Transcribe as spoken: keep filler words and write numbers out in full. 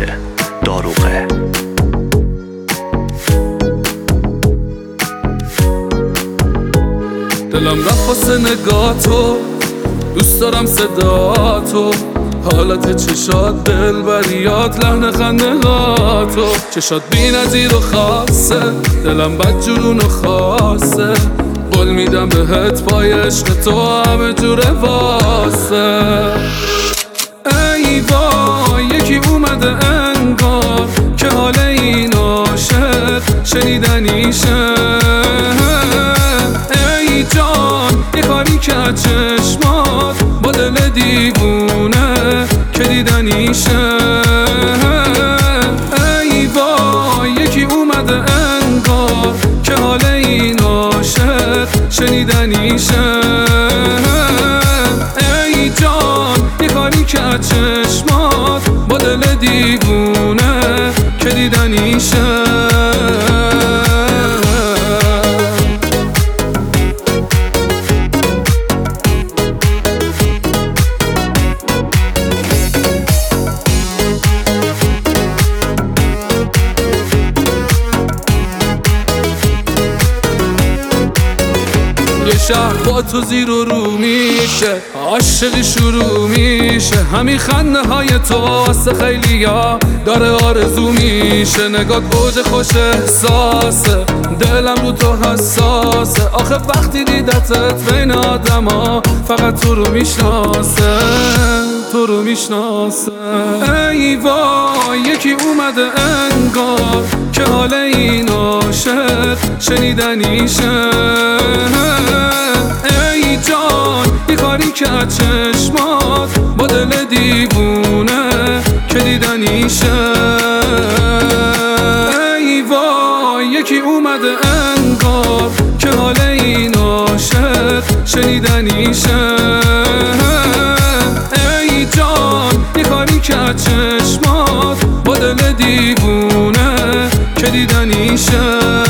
داروغه. دلم رفت واسه نگاتو، دوست دارم صداتو، حالت چشات دلبریات، لحن خندهاتو، چشات بی نظیر و خاصه، دلم بد جنون و خاصه، قول میدم بهت پای عشق تو همه جوره واسه. ای وای یکی اومده انگار که حال این عاشق شنیدنیشه. ای جان یه کاری که چشمات با دل دیوونه که دیدنیشه. ای وای یکی اومده انگار که حال این عاشق شنیدنیشه. ای جان یه کاری که چشمات با دل دیوونه که دیدنیشه. یه شهر با تو زیر و رو میشه، عاشقی شروع میشه، همین خنده های تو واسه خیلی ها داره آرزو میشه. نگات اوج خوش احساسه، دلم رو تو حساسه، آخه وقتی دیدتت بین آدم ها فقط تو رو میشناسه، تو رو میشناسه. ای وای یکی اومده انگار که حال این عاشق شنیدنیشه. ای جان یه کاری که چشمات با دل دیوونه که دیدنیشه. ای وای یکی اومده انگار که حال این عاشق شنیدنیشه. ای جان یه کاری که چشمات با دل دیوونه که دیدنیشه.